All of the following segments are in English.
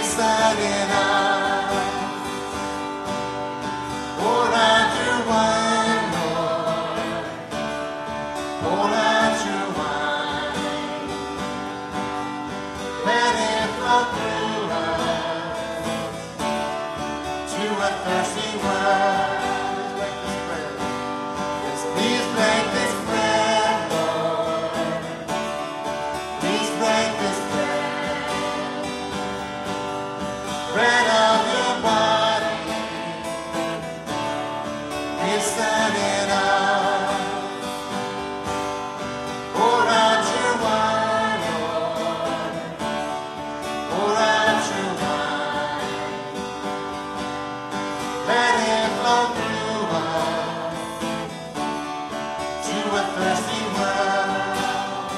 Inside us, pour out your wine, Lord, pour out your wine, let it flow through us to a thirsty world. Please break this bread, Lord, please break this bread of your body, inside in us. Pour out your wine, Lord, pour out your wine, let it flow through us to a thirsty world.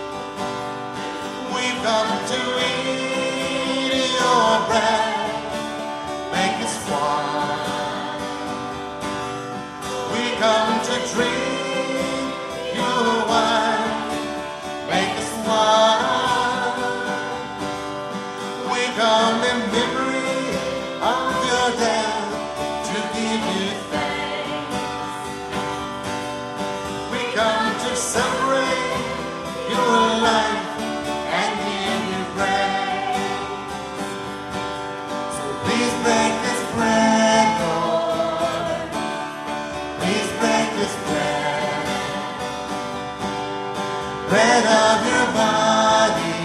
We've come to eat your bread, make us one. We come to drink your wine, make us one. We come in memory of your death to give you thanks. We come to celebrate your life and give you praise. So please break this bread, Lord. Please break this bread. Bread of your body,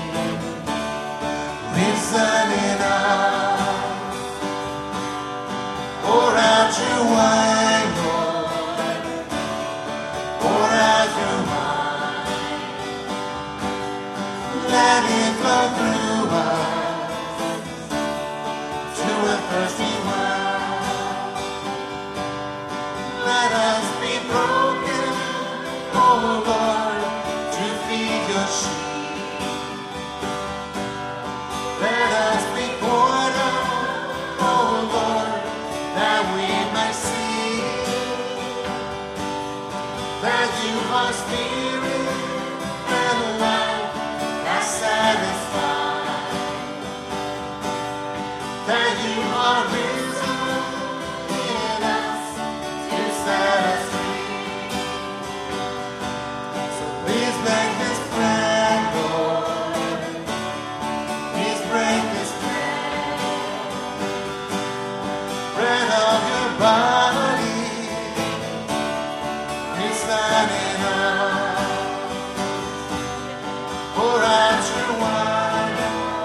risen in us. Pour out your wine, Lord. Pour out your wine. Let it flow through us to a thirsty world. Let us be broken, oh Lord, to feed your sheep. Let us be poured out, oh Lord, that we may see that you are spirit and life that satisfy, that you are risen in us to set us free. So please break this bread, Lord. Please break this bread of your body, inside in us. Pour out your wine,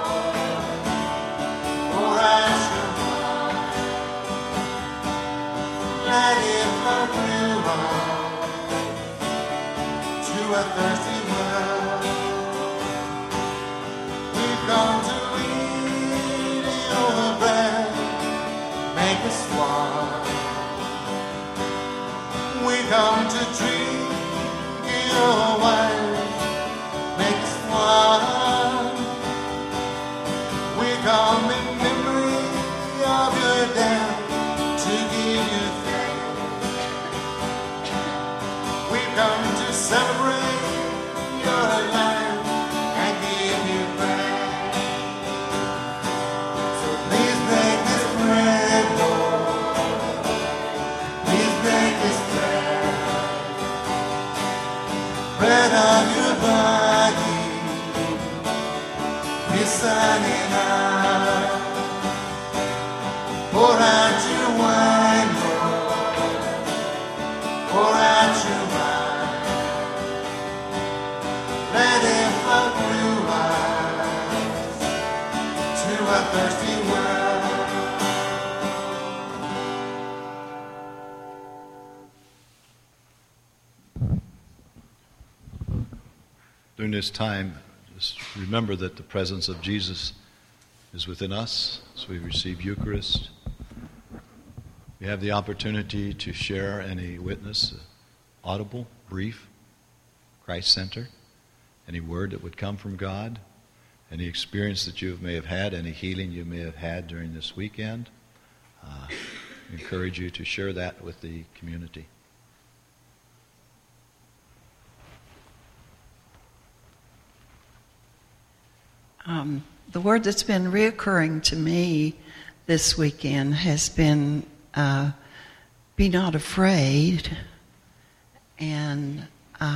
pour out your wine, let it flow through us to a thirsty world. We've come to eat your bread, make us one. We come to drink your wine, make us one. We come in memory of your death to give you thanks. We come to celebrate your life and give you praise. So please break this bread, Lord. Please break this bread of your body, risen in us. Pour out your wine, Lord. Pour out your wine. Let it flow through us to a thirsty world. During this time, just remember that the presence of Jesus is within us as we receive Eucharist. We have the opportunity to share any witness, audible, brief, Christ-centered, any word that would come from God, any experience that you may have had, any healing you may have had during this weekend. I encourage you to share that with the community. the word that's been reoccurring to me this weekend has been be not afraid. And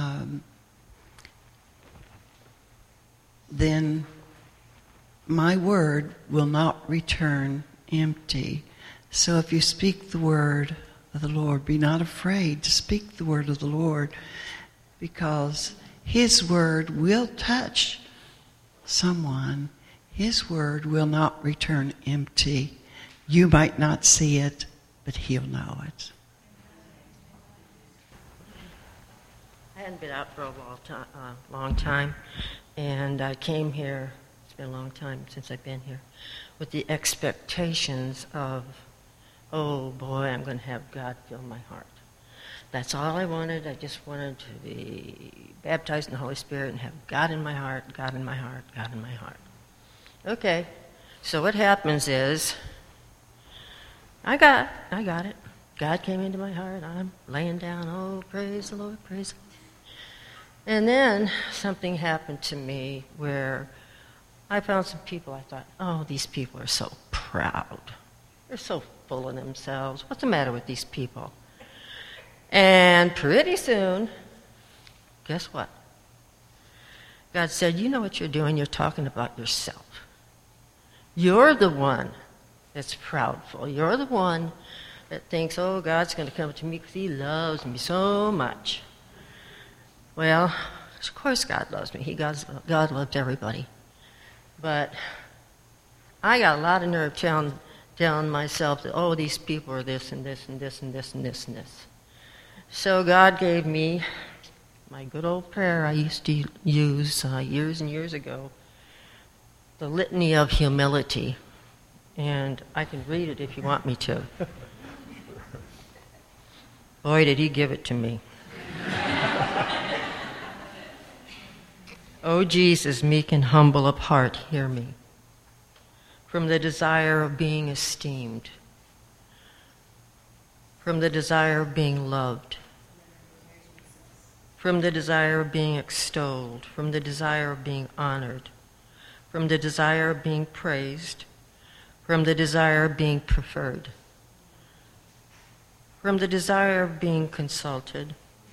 then my word will not return empty. So if you speak the word of the Lord, be not afraid to speak the word of the Lord, because his word will touch someone. His word will not return empty. You might not see it, but he'll know it. I hadn't been out for a long time, and I came here, it's been a long time since I've been here, with the expectations of, oh boy, I'm going to have God fill my heart. That's all I wanted. I just wanted to be baptized in the Holy Spirit and have God in my heart, God in my heart, God in my heart. Okay, so what happens is, I got it. God came into my heart. I'm laying down, oh, praise the Lord, praise the Lord. And then something happened to me where I found some people, I thought, oh, these people are so proud. They're so full of themselves. What's the matter with these people? And pretty soon, guess what? God said, you know what you're doing? You're talking about yourself. You're the one that's proudful. You're the one that thinks, oh, God's going to come to me because he loves me so much. Well, of course God loves me. God loved everybody. But I got a lot of nerve telling myself that, oh, these people are this and this and this and this and this and this. So God gave me my good old prayer I used to use years and years ago, the Litany of Humility. And I can read it if you want me to. Boy, did he give it to me. O Jesus, meek and humble of heart, hear me. From the desire of being esteemed, from the desire of being loved, from the desire of being extolled, from the desire of being honored, from the desire of being praised, from the desire of being preferred, from the desire of being consulted,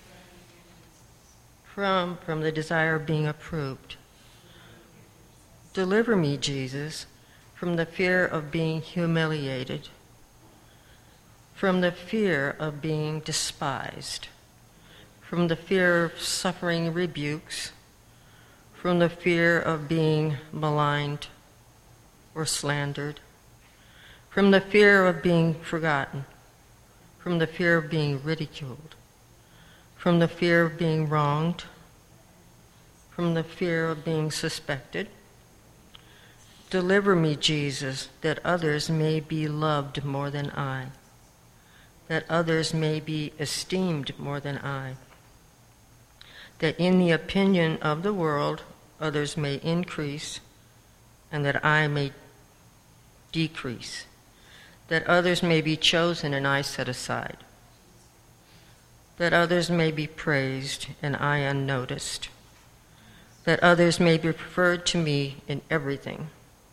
from the desire of being approved. Deliver me, Jesus, from the fear of being humiliated, from the fear of being despised, from the fear of suffering rebukes, from the fear of being maligned or slandered, from the fear of being forgotten, from the fear of being ridiculed, from the fear of being wronged, from the fear of being suspected. Deliver me, Jesus, that others may be loved more than I, that others may be esteemed more than I, that in the opinion of the world others may increase and that I may decrease, that others may be chosen and I set aside, that others may be praised and I unnoticed, that others may be preferred to me in everything,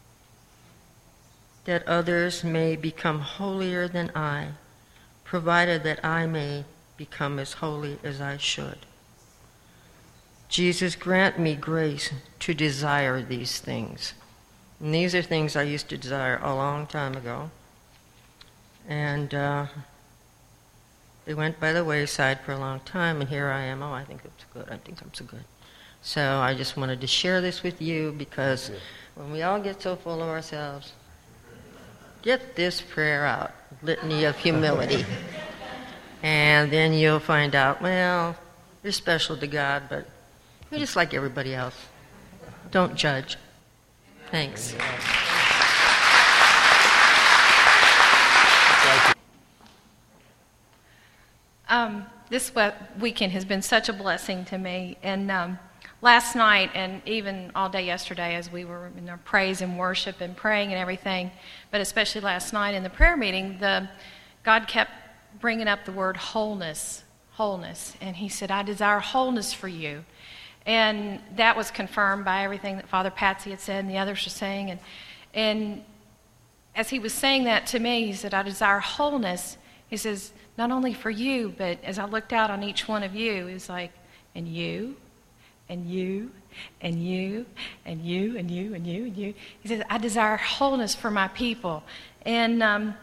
that others may become holier than I, provided that I may become as holy as I should. Jesus, grant me grace to desire these things. And these are things I used to desire a long time ago. And they went by the wayside for a long time, and here I am. Oh, I think it's good. I think I'm so good. So I just wanted to share this with you because when we all get so full of ourselves, get this prayer out, Litany of Humility. And then you'll find out, well, you're special to God, but you're just like everybody else. Don't judge. Thanks. This weekend has been such a blessing to me. And last night and even all day yesterday as we were in our praise and worship and praying and everything, but especially last night in the prayer meeting, God kept bringing up the word wholeness. And he said, I desire wholeness for you. And that was confirmed by everything that Father Patsy had said and the others were saying. And as he was saying that to me, he said, I desire wholeness. He says, not only for you, but as I looked out on each one of you, it's like, and you, and you, and you, and you, and you, and you, and you. He says, I desire wholeness for my people. And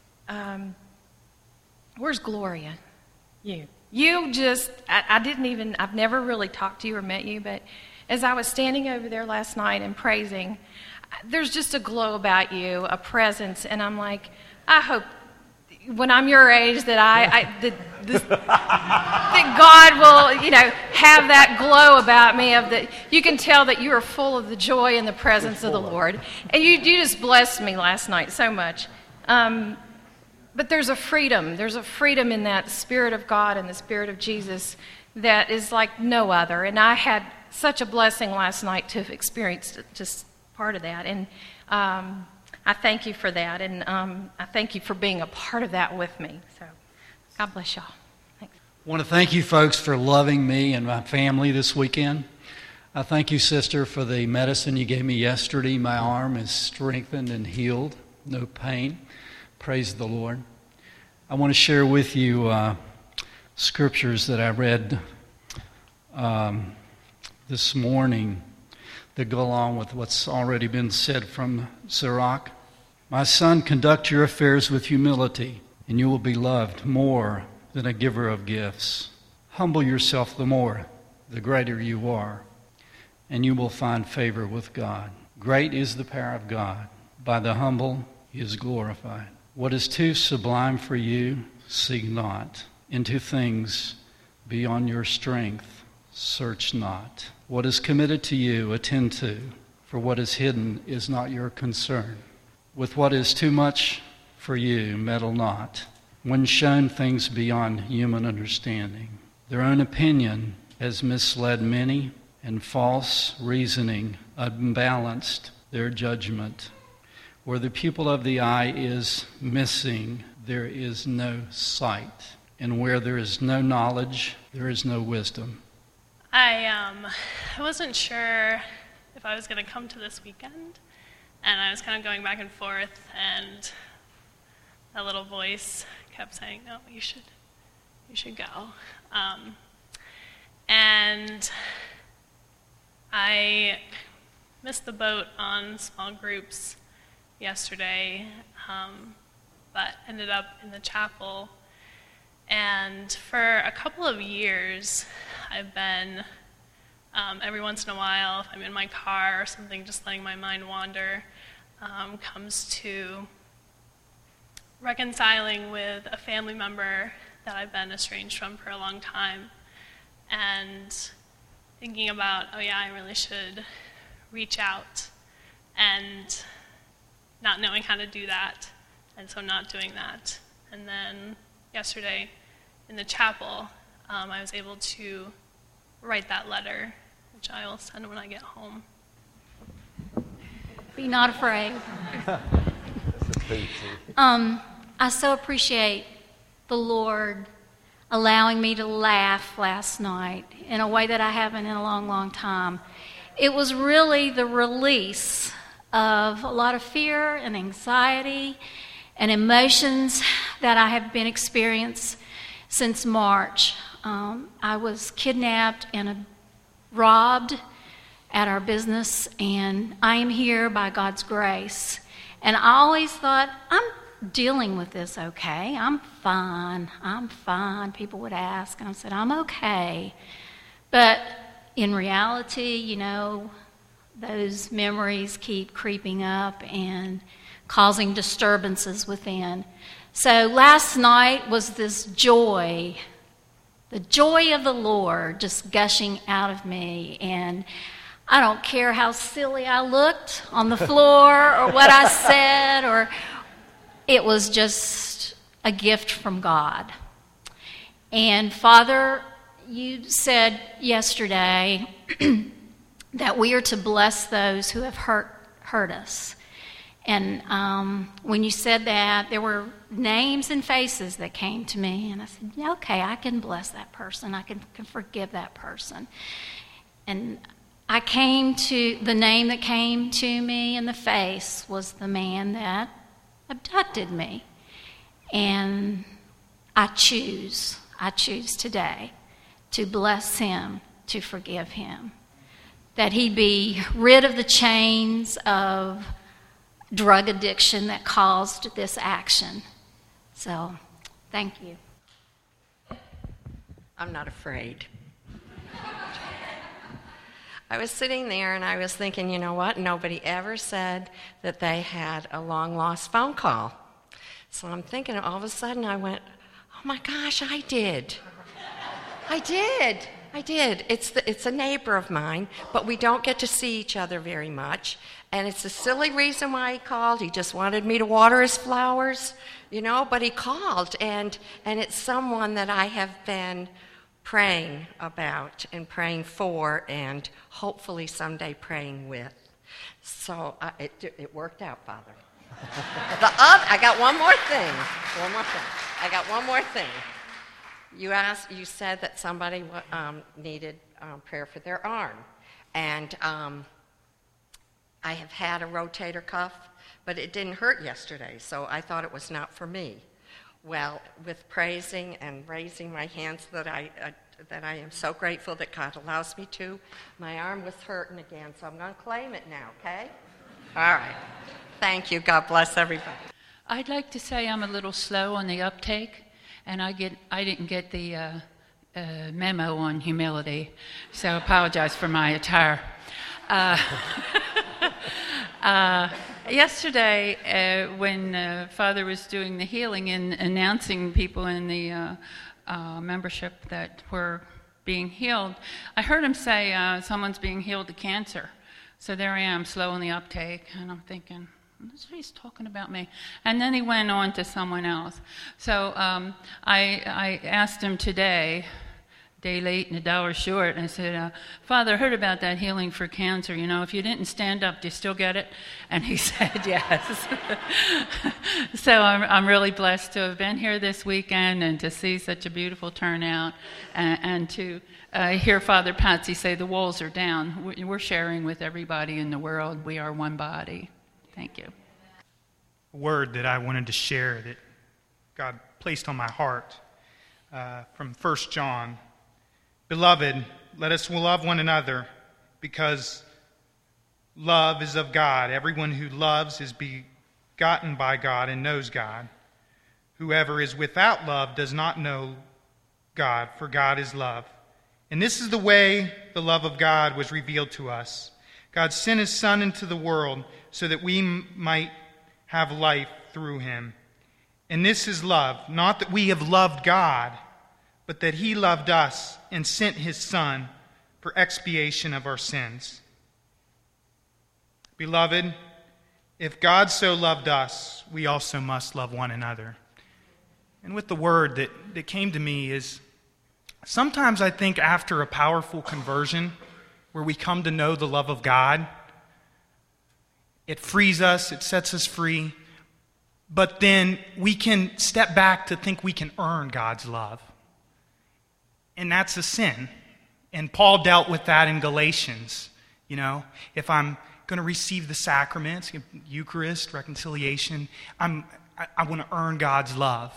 where's Gloria? You just, I've never really talked to you or met you, but as I was standing over there last night and praising, there's just a glow about you, a presence, and I'm like, I hope when I'm your age that that God will, have that glow about me. You can tell that you are full of the joy and the presence of the Lord, and you just blessed me last night so much. But there's a freedom in that Spirit of God and the Spirit of Jesus that is like no other. And I had such a blessing last night to have experienced just part of that. And I thank you for that. And I thank you for being a part of that with me. So God bless y'all. Thanks. I want to thank you folks for loving me and my family this weekend. I thank you, sister, for the medicine you gave me yesterday. My arm is strengthened and healed. No pain. Praise the Lord. I want to share with you scriptures that I read this morning that go along with what's already been said from Sirach. My son, conduct your affairs with humility, and you will be loved more than a giver of gifts. Humble yourself the more, the greater you are, and you will find favor with God. Great is the power of God. By the humble he is glorified. What is too sublime for you, seek not. Into things beyond your strength, search not. What is committed to you, attend to, for what is hidden is not your concern. With what is too much for you, meddle not. When shown things beyond human understanding, their own opinion has misled many, and false reasoning unbalanced their judgment. Where the pupil of the eye is missing, there is no sight. And where there is no knowledge, there is no wisdom. I wasn't sure if I was going to come to this weekend, and I was kind of going back and forth, and a little voice kept saying, no, you should go. And I missed the boat on small groups yesterday, but ended up in the chapel. And for a couple of years, I've been, every once in a while, if I'm in my car or something, just letting my mind wander, comes to reconciling with a family member that I've been estranged from for a long time, and thinking about, oh yeah, I really should reach out, and not knowing how to do that, and so not doing that. And then yesterday in the chapel, I was able to write that letter, which I will send when I get home. Be not afraid. I so appreciate the Lord allowing me to laugh last night in a way that I haven't in a long, long time. It was really the release of a lot of fear and anxiety and emotions that I have been experiencing since March. I was kidnapped and robbed at our business, and I am here by God's grace. And I always thought, I'm dealing with this okay. I'm fine. People would ask, and I said, I'm okay. But in reality, those memories keep creeping up and causing disturbances within. So last night was this joy, the joy of the Lord just gushing out of me. And I don't care how silly I looked on the floor or what I said, or it was just a gift from God. And Father, you said yesterday that we are to bless those who have hurt us. And when you said that, there were names and faces that came to me, and I said, yeah, okay, I can bless that person. I can forgive that person. And the name that came to me in the face was the man that abducted me. And I choose today to bless him, to forgive him, that he be rid of the chains of drug addiction that caused this action. So, thank you. I'm not afraid. I was sitting there and I was thinking, you know what? Nobody ever said that they had a long-lost phone call. So I'm thinking, all of a sudden I went, oh my gosh, I did. I did. It's a neighbor of mine, but we don't get to see each other very much. And it's a silly reason why he called. He just wanted me to water his flowers, but he called. And it's someone that I have been praying about and praying for and hopefully someday praying with. So it worked out, Father. I got one more thing. I got one more thing. You said that somebody needed prayer for their arm. And I have had a rotator cuff, but it didn't hurt yesterday, so I thought it was not for me. Well, with praising and raising my hands that I am so grateful that God allows me to, my arm was hurting again, so I'm going to claim it now, okay? All right. Thank you. God bless everybody. I'd like to say I'm a little slow on the uptake, and I didn't get the memo on humility, so I apologize for my attire. Yesterday, when Father was doing the healing and announcing people in the membership that were being healed, I heard him say someone's being healed of cancer. So there I am, slow on the uptake, and I'm thinking, he's talking about me. And then he went on to someone else. So I asked him today, day late and a dollar short, and I said, Father, I heard about that healing for cancer. If you didn't stand up, do you still get it? And he said yes. So I'm really blessed to have been here this weekend and to see such a beautiful turnout and to hear Father Patsy say the walls are down. We're sharing with everybody in the world. We are one body. Thank you. A word that I wanted to share that God placed on my heart from 1 John. Beloved, let us love one another, because love is of God. Everyone who loves is begotten by God and knows God. Whoever is without love does not know God, for God is love. And this is the way the love of God was revealed to us. God sent his Son into the world so that we might have life through him. And this is love, not that we have loved God, but that he loved us and sent his Son for expiation of our sins. Beloved, if God so loved us, we also must love one another. And with the word that came to me is, sometimes I think after a powerful conversion, where we come to know the love of God, it frees us, it sets us free, but then we can step back to think we can earn God's love. And that's a sin. And Paul dealt with that in Galatians. If I'm going to receive the sacraments, Eucharist, reconciliation, I want to earn God's love.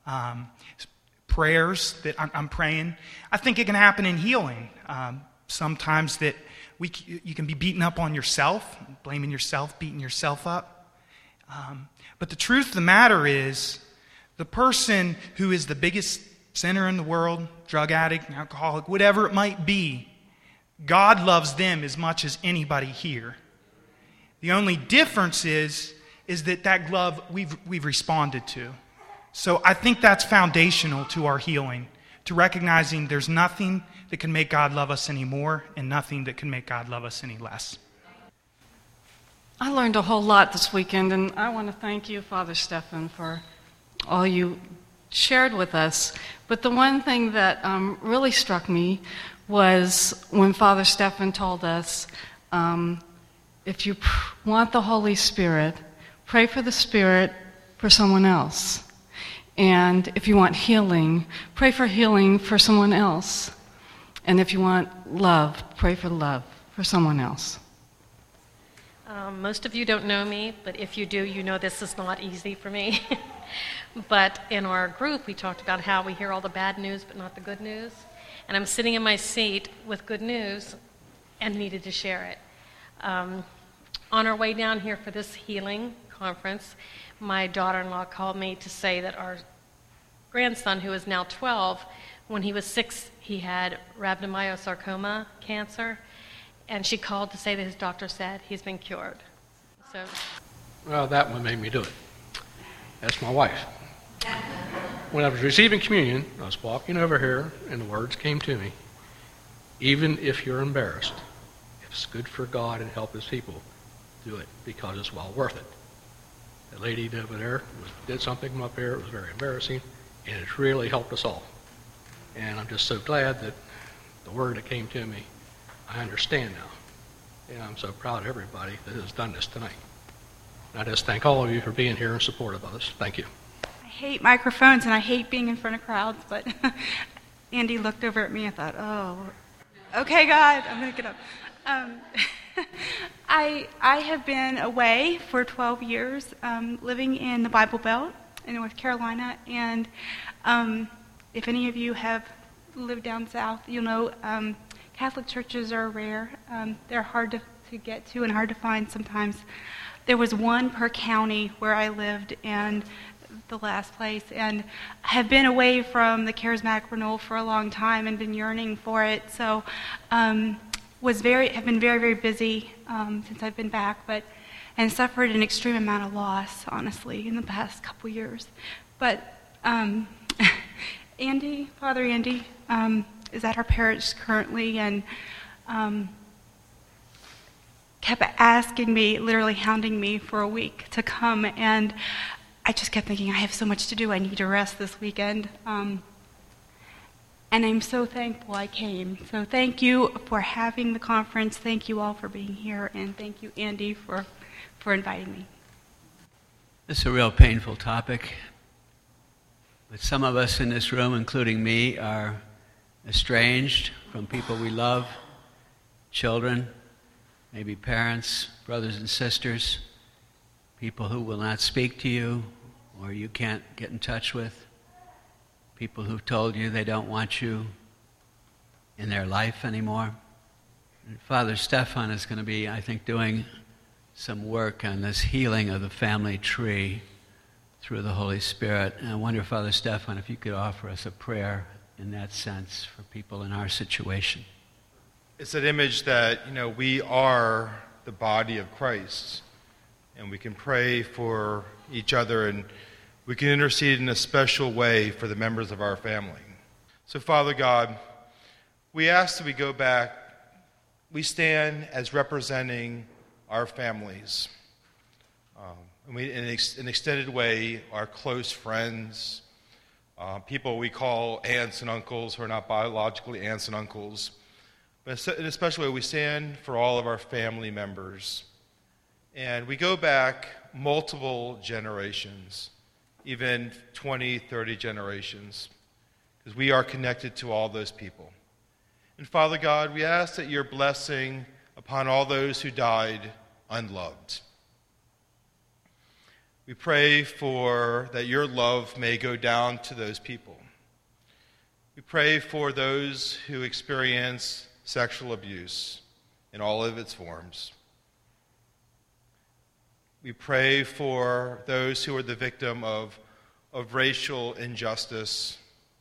Prayers that I'm praying, I think it can happen in healing. Sometimes that you can be beaten up on yourself, blaming yourself, beating yourself up. But the truth of the matter is, the person who is the biggest sinner in the world, drug addict, alcoholic, whatever it might be, God loves them as much as anybody here. The only difference is that love we've responded to. So I think that's foundational to our healing, to recognizing there's nothing that can make God love us any more and nothing that can make God love us any less. I learned a whole lot this weekend, and I want to thank you, Father Stephan, for all you shared with us. But the one thing that really struck me was when Father Stephan told us, if you want the Holy Spirit, pray for the Spirit for someone else. And if you want healing, pray for healing for someone else. And if you want love, pray for love for someone else. Most of you don't know me, but if you do, you know this is not easy for me. But in our group, we talked about how we hear all the bad news but not the good news. And I'm sitting in my seat with good news and needed to share it. On our way down here for this healing conference, my daughter-in-law called me to say that our grandson, who is now 12, when he was 6, he had rhabdomyosarcoma cancer. And she called to say that his doctor said he's been cured. So, well, that one made me do it. That's my wife. When I was receiving communion, I was walking over here, and the words came to me. Even if you're embarrassed, if it's good for God and help his people, do it, because it's well worth it. The lady over there did something from up here. It was very embarrassing, and it's really helped us all. And I'm just so glad that the word that came to me, I understand now. And I'm so proud of everybody that has done this tonight. And I just thank all of you for being here in support of us. Thank you. I hate microphones and I hate being in front of crowds, but Andy looked over at me and thought, oh, okay, God, I'm going to get up. I have been away for 12 years, living in the Bible Belt in North Carolina, and if any of you have lived down south, you'll know Catholic churches are rare. They're hard to get to and hard to find sometimes. There was one per county where I lived, and the last place, and have been away from the charismatic renewal for a long time and been yearning for it. So have been very, very busy since I've been back, and suffered an extreme amount of loss, honestly, in the past couple years. But Father Andy, is at our parish currently, and kept asking me, literally hounding me for a week to come, and I just kept thinking, I have so much to do, I need to rest this weekend, and I'm so thankful I came. So thank you for having the conference, thank you all for being here, and thank you, Andy, for inviting me. It's a real painful topic, but some of us in this room, including me, are estranged from people we love, children, maybe parents, brothers and sisters, people who will not speak to you or you can't get in touch with, people who've told you they don't want you in their life anymore. And Father Stefan is going to be, I think, doing some work on this healing of the family tree through the Holy Spirit. And I wonder, Father Stefan, if you could offer us a prayer in that sense for people in our situation. It's an image that, we are the body of Christ, and we can pray for each other, and we can intercede in a special way for the members of our family. So, Father God, we ask that we go back. We stand as representing our families. And we, in an extended way, our close friends, people we call aunts and uncles who are not biologically aunts and uncles. But in a special way, we stand for all of our family members. And we go back multiple generations, even 20, 30 generations, because we are connected to all those people. And Father God, we ask that your blessing upon all those who died unloved. We pray for that your love may go down to those people. We pray for those who experience sexual abuse in all of its forms. We pray for those who are the victim of racial injustice.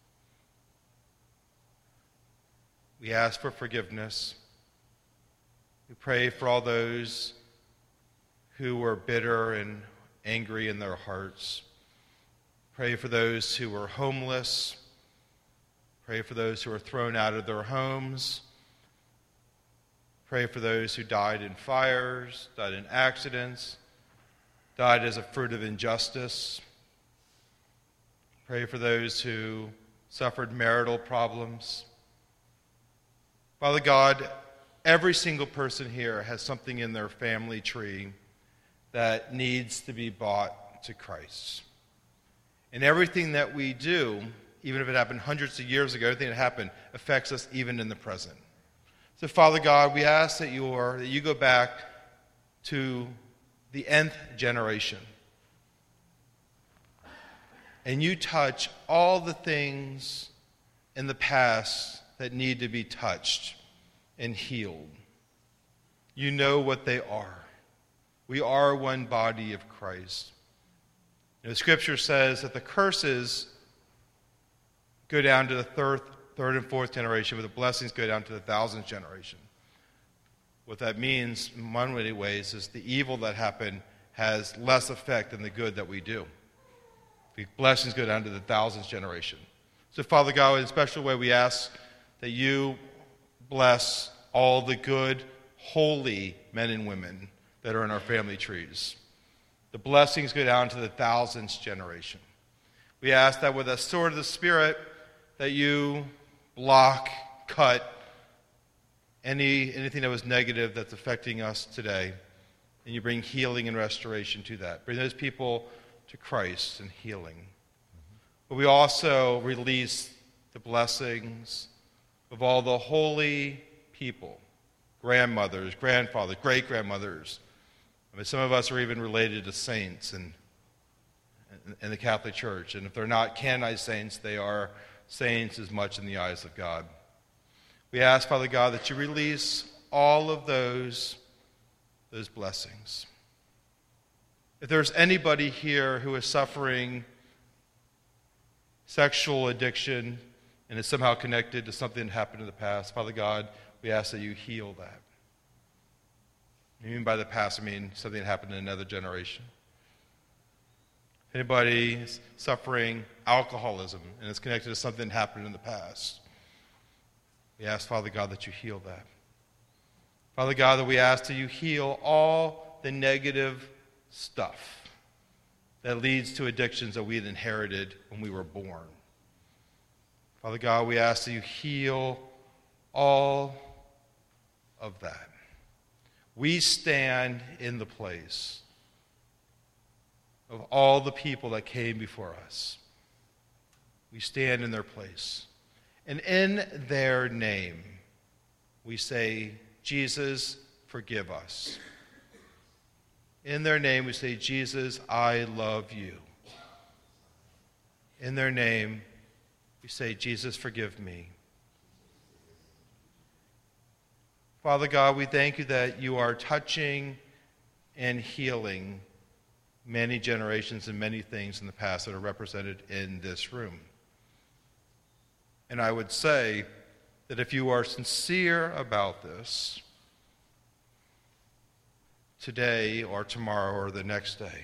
We ask for forgiveness. We pray for all those who are bitter and angry in their hearts. Pray for those who are homeless. Pray for those who are thrown out of their homes. Pray for those who died in fires, died in accidents, died as a fruit of injustice. Pray for those who suffered marital problems. Father God, every single person here has something in their family tree that needs to be brought to Christ. And everything that we do even if it happened hundreds of years ago, everything that happened affects us even in the present. So, Father God, we ask that you go back to the nth generation, and you touch all the things in the past that need to be touched and healed. You know what they are. We are one body of Christ. The Scripture says that the curses go down to the third and fourth generation, but the blessings go down to the 1,000th generation. What that means, in one many ways, is the evil that happened has less effect than the good that we do. The blessings go down to the 1,000th generation. So, Father God, in a special way, we ask that you bless all the good, holy men and women that are in our family trees. The blessings go down to the 1,000th generation. We ask that with the sword of the Spirit, that you block, cut anything that was negative that's affecting us today, and you bring healing and restoration to that. Bring those people to Christ and healing. But we also release the blessings of all the holy people, grandmothers, grandfathers, great-grandmothers. I mean, some of us are even related to saints in the Catholic Church. And if they're not canonized saints, they are saints as much in the eyes of God. We ask, Father God, that you release all of those blessings. If there's anybody here who is suffering sexual addiction and is somehow connected to something that happened in the past, Father God, we ask that you heal that. Even by the past, I mean something that happened in another generation. If anybody is suffering alcoholism and it's connected to something that happened in the past, we ask, Father God, that you heal that. Father God, that we ask that you heal all the negative stuff that leads to addictions that we had inherited when we were born. Father God, we ask that you heal all of that. We stand in the place of all the people that came before us. We stand in their place. And in their name, we say, Jesus, forgive us. In their name, we say, Jesus, I love you. In their name, we say, Jesus, forgive me. Father God, we thank you that you are touching and healing many generations and many things in the past that are represented in this room. And I would say that if you are sincere about this, today or tomorrow or the next day,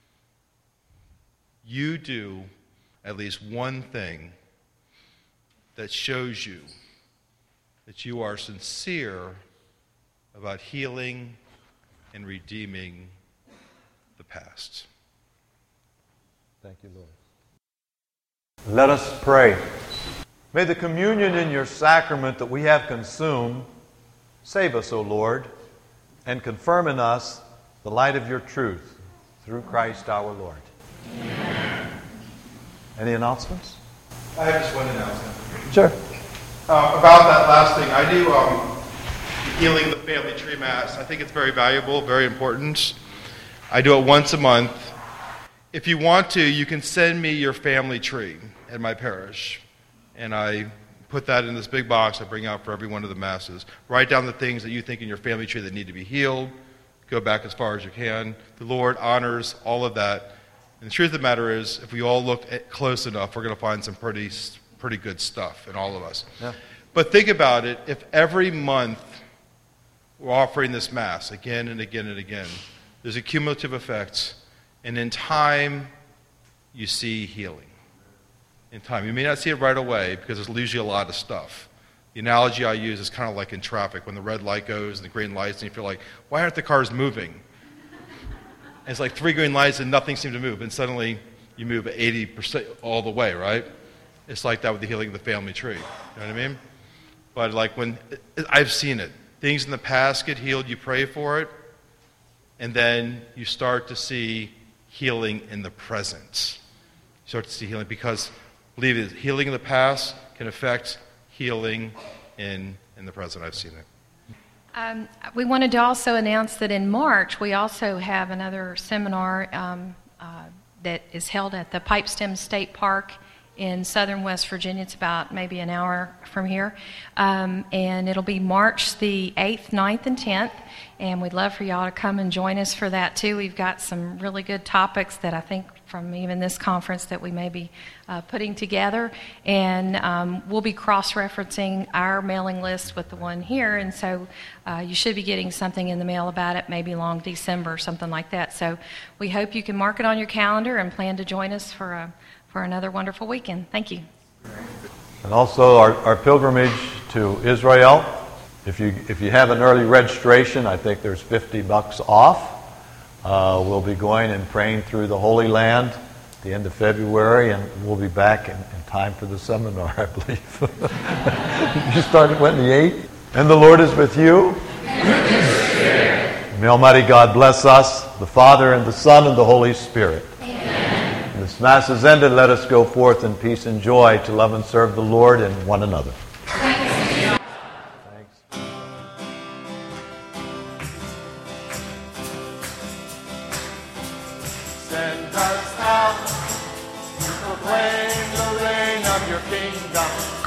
you do at least one thing that shows you that you are sincere about healing and redeeming the past. Thank you, Lord. Let us pray. May the communion in your sacrament that we have consumed save us, O Lord, and confirm in us the light of your truth through Christ our Lord. Amen. Any announcements? I have just one announcement. Sure. About that last thing, I do Healing the Family Tree Mass. I think it's very valuable, very important. I do it once a month. If you want to, you can send me your family tree at my parish. And I put that in this big box I bring out for every one of the masses. Write down the things that you think in your family tree that need to be healed. Go back as far as you can. The Lord honors all of that. And the truth of the matter is, if we all look close enough, we're going to find some pretty good stuff in all of us. Yeah. But think about it. If every month we're offering this Mass again and again and again, there's a cumulative effect. And in time, you see healing. In time. You may not see it right away because there's usually a lot of stuff. The analogy I use is kind of like in traffic when the red light goes and the green lights and you feel like, why aren't the cars moving? And it's like 3 green lights and nothing seems to move, and suddenly you move 80% all the way, right? It's like that with the healing of the family tree. You know what I mean? But like when I've seen it, things in the past get healed, you pray for it, and then you start to see healing in the present. You start to see healing because believe that healing in the past can affect healing in the present. I've seen it. We wanted to also announce that in March we also have another seminar that is held at the Pipestem State Park in southern West Virginia. It's about maybe an hour from here. And it'll be March the 8th, 9th, and 10th. And we'd love for y'all to come and join us for that too. We've got some really good topics that I think from even this conference that we may be putting together. And we'll be cross-referencing our mailing list with the one here. And so you should be getting something in the mail about it, maybe along December, something like that. So we hope you can mark it on your calendar and plan to join us for another wonderful weekend. Thank you. And also our pilgrimage to Israel. If you have an early registration, I think there's $50 off. We'll be going and praying through the Holy Land at the end of February, and we'll be back in time for the seminar, I believe. You started when, the 8th? And the Lord is with you. May Almighty God bless us, the Father and the Son and the Holy Spirit. This Mass is ended. Let us go forth in peace and joy to love and serve the Lord and one another. Thanks. Send us out to proclaim the reign of your kingdom.